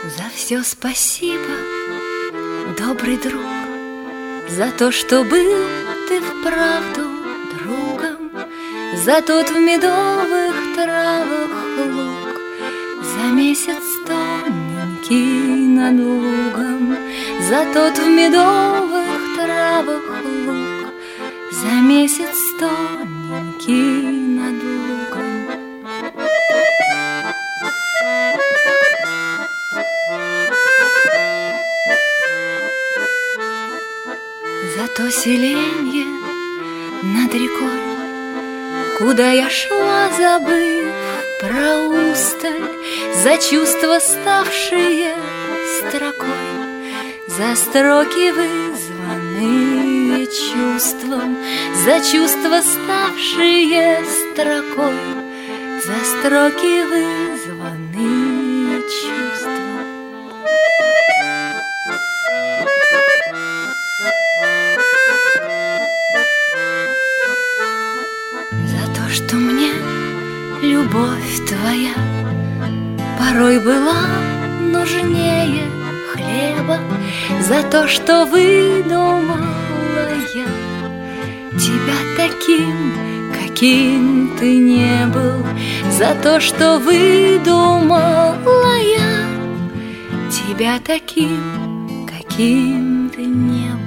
За все спасибо, добрый друг, за то, что был ты вправду другом, за тот в медовых травах луг, за месяц тоненький над лугом, за тот в медовых травах луг, за месяц тоненький над лугом. За то селенье над рекой, куда я шла, забыв про усталь, за чувства, ставшие строкой, за строки, вызванные чувством, за чувства, ставшие строкой, за строки, вызванные чувством. Что мне любовь твоя порой была нужнее хлеба, за то, что выдумала я тебя таким, каким ты не был, за то, что выдумала я тебя таким, каким ты не был.